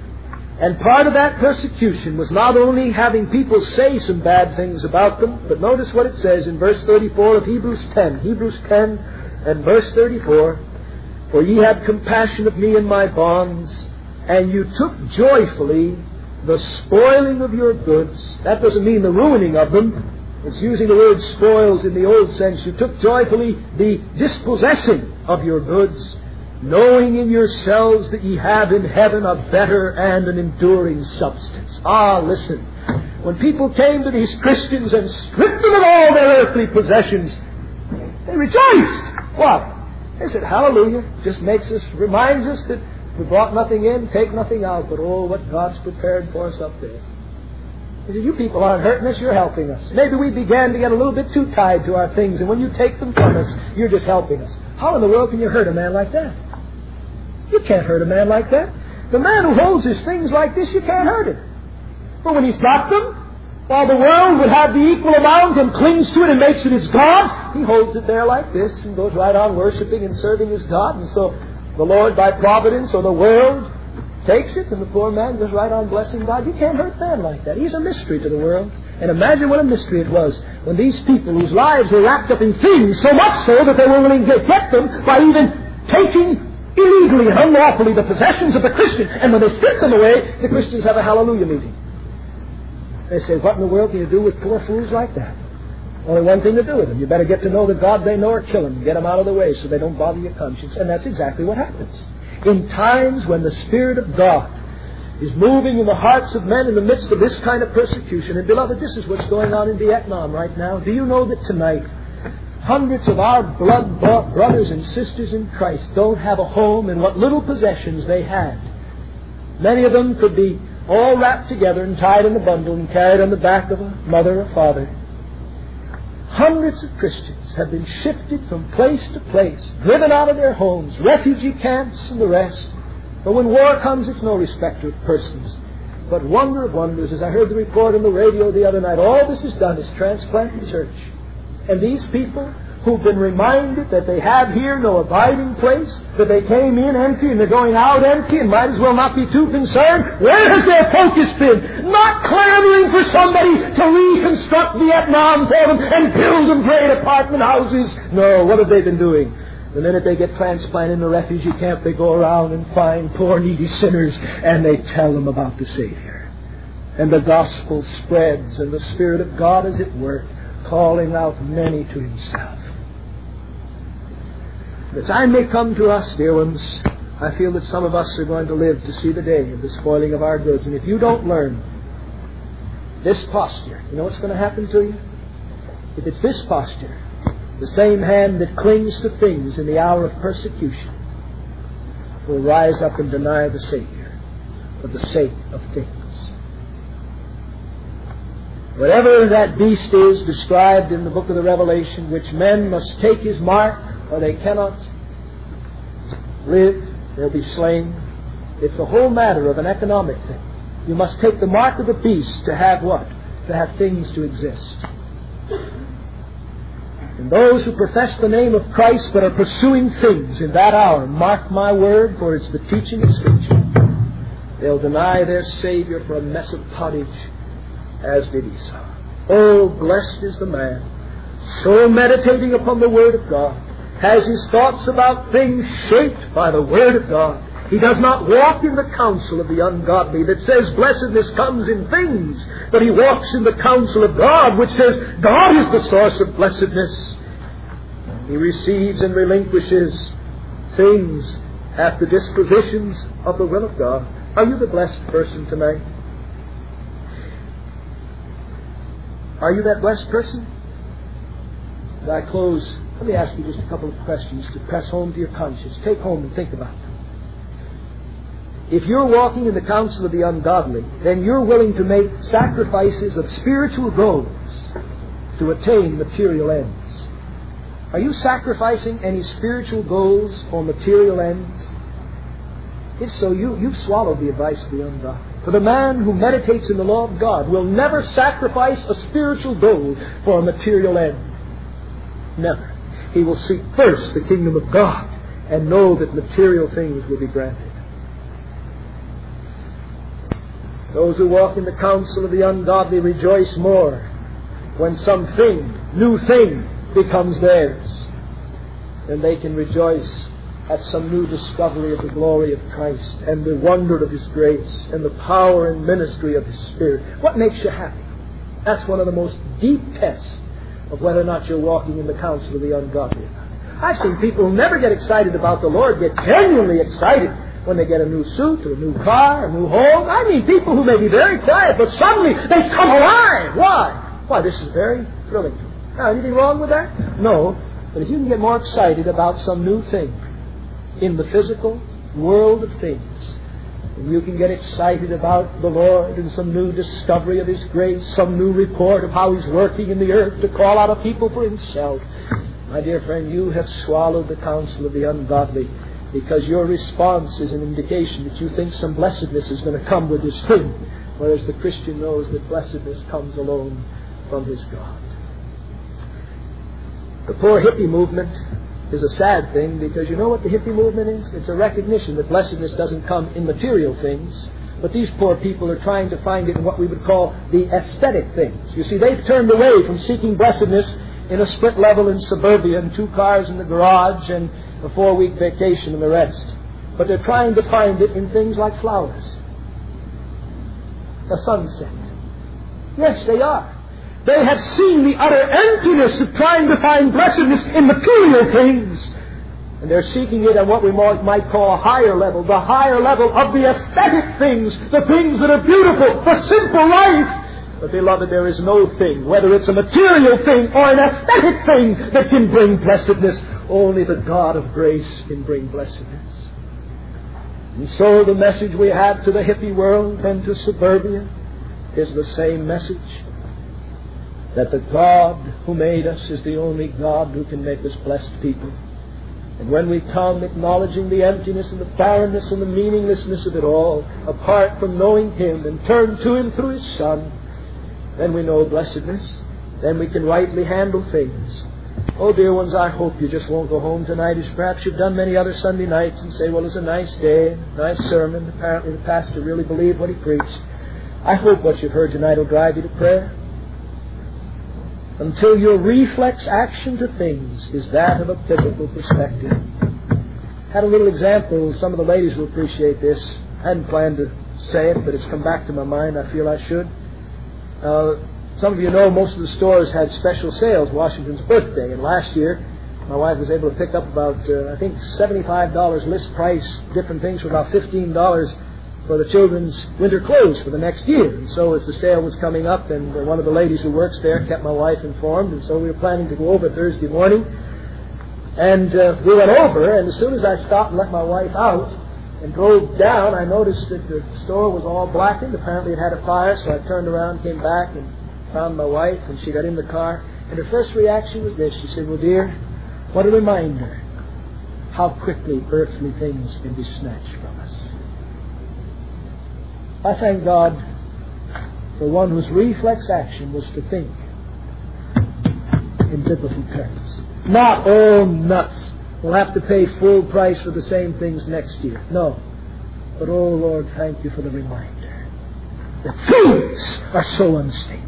And part of that persecution was not only having people say some bad things about them, but notice what it says in verse 34 of Hebrews 10. Hebrews 10 and verse 34, "For ye had compassion of me in my bonds, and you took joyfully the spoiling of your goods." That doesn't mean the ruining of them. It's using the word spoils in the old sense. "You took joyfully the dispossessing of your goods, knowing in yourselves that ye have in heaven a better and an enduring substance." Ah, listen. When people came to these Christians and stripped them of all their earthly possessions, they rejoiced. What? They said, hallelujah. Just reminds us that we brought nothing in, take nothing out, but oh, what God's prepared for us up there. He said, you people aren't hurting us, you're helping us. Maybe we began to get a little bit too tied to our things, and when you take them from us, you're just helping us. How in the world can you hurt a man like that? You can't hurt a man like that. The man who holds his things like this, you can't hurt him. But when he's got them, while the world would have the equal amount and clings to it and makes it his God, he holds it there like this and goes right on worshiping and serving his God. And so the Lord, by providence, or the world, takes it, and the poor man goes right on blessing God. You can't hurt man like that. He's a mystery to the world. And imagine what a mystery it was when these people whose lives were wrapped up in things, so much so that they were willing to get them by even taking illegally and unlawfully the possessions of the Christian. And when they strip them away, the Christians have a hallelujah meeting. They say, what in the world can you do with poor fools like that? Only one thing to do with them. You better get to know the God they know or kill them. Get them out of the way so they don't bother your conscience. And that's exactly what happens. In times when the Spirit of God is moving in the hearts of men in the midst of this kind of persecution. And beloved, this is what's going on in Vietnam right now. Do you know that tonight hundreds of our blood-bought brothers and sisters in Christ don't have a home in what little possessions they had? Many of them could be all wrapped together and tied in a bundle and carried on the back of a mother or father. Hundreds of Christians have been shifted from place to place, driven out of their homes, refugee camps and the rest. But when war comes, it's no respecter of persons. But wonder of wonders, as I heard the report on the radio the other night, all this is done is transplant the church. And these people who've been reminded that they have here no abiding place, that they came in empty and they're going out empty and might as well not be too concerned, where has their focus been? Not clamoring for somebody to reconstruct Vietnam for them and build them great apartment houses. No, what have they been doing? The minute they get transplanted in a refugee camp, they go around and find poor needy sinners and they tell them about the Savior. And the gospel spreads and the Spirit of God is at work, calling out many to Himself. The time may come to us, dear ones. I feel that some of us are going to live to see the day of the spoiling of our goods. And if you don't learn this posture, you know what's going to happen to you? If it's this posture, the same hand that clings to things in the hour of persecution will rise up and deny the Savior for the sake of things. Whatever that beast is described in the book of the Revelation, which men must take his mark or they cannot live, they'll be slain. It's the whole matter of an economic thing. You must take the mark of the beast to have what? To have things to exist. And those who profess the name of Christ but are pursuing things in that hour, mark my word, for it's the teaching of Scripture, they'll deny their Savior for a mess of pottage, as did Esau. Oh, blessed is the man, so meditating upon the Word of God, has his thoughts about things shaped by the Word of God. He does not walk in the counsel of the ungodly that says blessedness comes in things, but he walks in the counsel of God, which says God is the source of blessedness. He receives and relinquishes things after dispositions of the will of God. Are you the blessed person tonight? Are you that blessed person? As I close, let me ask you just a couple of questions to press home to your conscience. Take home and think about them. If you're walking in the counsel of the ungodly, then you're willing to make sacrifices of spiritual goals to attain material ends. Are you sacrificing any spiritual goals for material ends? If so, you've swallowed the advice of the ungodly. For the man who meditates in the law of God will never sacrifice a spiritual goal for a material end. Never. He will seek first the kingdom of God and know that material things will be granted. Those who walk in the counsel of the ungodly rejoice more when something, new thing, becomes theirs than they can rejoice at some new discovery of the glory of Christ and the wonder of His grace and the power and ministry of His Spirit. What makes you happy? That's one of the most deep tests of whether or not you're walking in the counsel of the ungodly. I've seen people who never get excited about the Lord get genuinely excited when they get a new suit or a new car, a new home. I mean people who may be very quiet, but suddenly they come alive. Why? Why, this is very thrilling to them. Now, anything wrong with that? No. But if you can get more excited about some new thing in the physical world of things, and you can get excited about the Lord and some new discovery of His grace, some new report of how He's working in the earth to call out a people for Himself, my dear friend, you have swallowed the counsel of the ungodly, because your response is an indication that you think some blessedness is going to come with this thing, whereas the Christian knows that blessedness comes alone from his God. The poor hippie movement is a sad thing, because you know what the hippie movement is? It's a recognition that blessedness doesn't come in material things, but these poor people are trying to find it in what we would call the aesthetic things. You see, they've turned away from seeking blessedness in a split level in suburbia and 2 cars in the garage and a 4-week vacation and the rest. But they're trying to find it in things like flowers, a sunset. Yes, they are. They have seen the utter emptiness of trying to find blessedness in material things. And they're seeking it at what we might call a higher level, the higher level of the aesthetic things, the things that are beautiful, the simple life. But beloved, there is no thing, whether it's a material thing or an aesthetic thing, that can bring blessedness. Only the God of grace can bring blessedness. And so the message we have to the hippie world and to suburbia is the same message, that the God who made us is the only God who can make us blessed people. And when we come acknowledging the emptiness and the barrenness and the meaninglessness of it all, apart from knowing Him, and turn to Him through His Son, then we know blessedness. Then we can rightly handle things. Oh, dear ones, I hope you just won't go home tonight, as perhaps you've done many other Sunday nights, and say, well, it's a nice day, nice sermon. Apparently the pastor really believed what he preached. I hope what you've heard tonight will drive you to prayer, until your reflex action to things is that of a biblical perspective. I had a little example. Some of the ladies will appreciate this. I hadn't planned to say it, but it's come back to my mind. I feel I should. Some of you know most of the stores had special sales, Washington's birthday, and last year my wife was able to pick up about, I think, $75 list price, different things for about $15 for the children's winter clothes for the next year. And so as the sale was coming up, and one of the ladies who works there kept my wife informed, and so we were planning to go over Thursday morning. And we went over, and as soon as I stopped and let my wife out and drove down, I noticed that the store was all blackened. Apparently it had a fire, so I turned around, came back, and found my wife, and she got in the car. And her first reaction was this. She said, well, dear, what a reminder how quickly earthly things can be snatched from us. I thank God for one whose reflex action was to think in biblical terms. Not, oh, nuts, we'll have to pay full price for the same things next year. No. But, oh, Lord, thank you for the reminder that things are so unstable.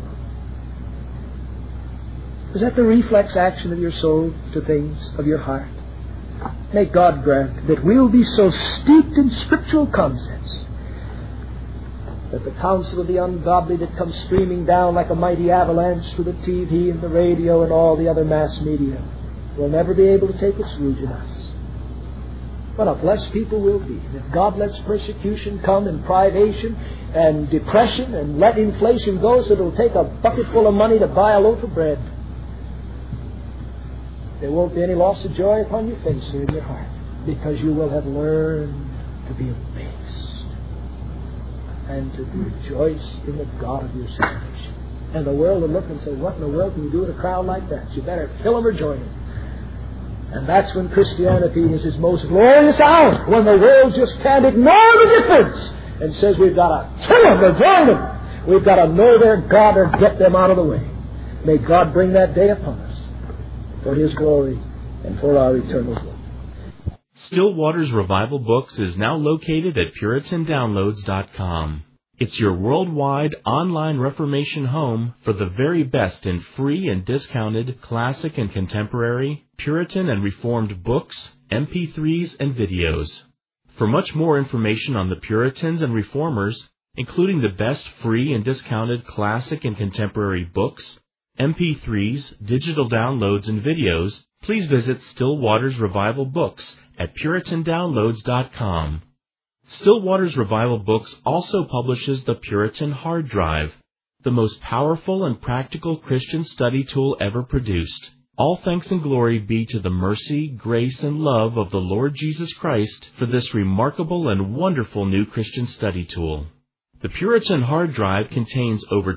Is that the reflex action of your soul to things of your heart? May God grant that we'll be so steeped in scriptural concepts that the counsel of the ungodly that comes streaming down like a mighty avalanche through the TV and the radio and all the other mass media will never be able to take its root in us. What a blessed people we'll be. If God lets persecution come and privation and depression and let inflation go so it'll take a bucket full of money to buy a loaf of bread, there won't be any loss of joy upon your face or in your heart, because you will have learned to be amazed and to rejoice in the God of your salvation. And the world will look and say, what in the world can you do with a crowd like that? You better kill them or join them. And that's when Christianity is its most glorious hour, when the world just can't ignore the difference and says we've got to kill them or join them. We've got to know their God or get them out of the way. May God bring that day upon us for His glory and for our eternal good. Still Waters Revival Books is now located at PuritanDownloads.com. It's your worldwide online Reformation home for the very best in free and discounted classic and contemporary, Puritan and Reformed books, MP3s, and videos. For much more information on the Puritans and Reformers, including the best free and discounted classic and contemporary books, MP3s, digital downloads, and videos, please visit Still Waters Revival Books at PuritanDownloads.com. Still Waters Revival Books also publishes the Puritan Hard Drive, the most powerful and practical Christian study tool ever produced. All thanks and glory be to the mercy, grace, and love of the Lord Jesus Christ for this remarkable and wonderful new Christian study tool. The Puritan Hard Drive contains over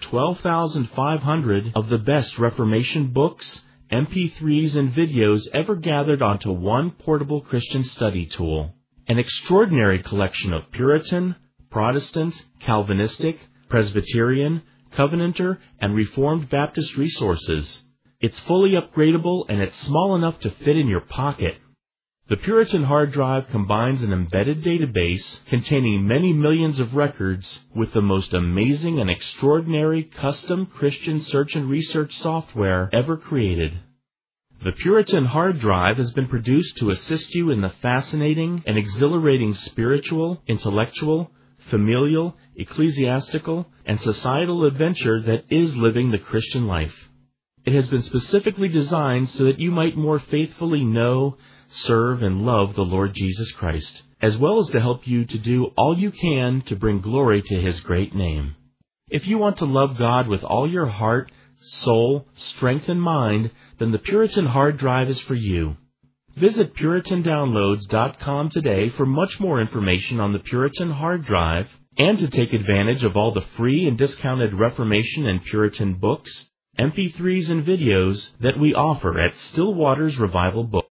12,500 of the best Reformation books, MP3s, and videos ever gathered onto one portable Christian study tool. An extraordinary collection of Puritan, Protestant, Calvinistic, Presbyterian, Covenanter, and Reformed Baptist resources. It's fully upgradable and it's small enough to fit in your pocket. The Puritan Hard Drive combines an embedded database containing many millions of records with the most amazing and extraordinary custom Christian search and research software ever created. The Puritan Hard Drive has been produced to assist you in the fascinating and exhilarating spiritual, intellectual, familial, ecclesiastical, and societal adventure that is living the Christian life. It has been specifically designed so that you might more faithfully know, serve, and love the Lord Jesus Christ, as well as to help you to do all you can to bring glory to His great name. If you want to love God with all your heart, soul, strength, and mind, then the Puritan Hard Drive is for you. Visit PuritanDownloads.com today for much more information on the Puritan Hard Drive and to take advantage of all the free and discounted Reformation and Puritan books, MP3s, and videos that we offer at Still Waters Revival Books.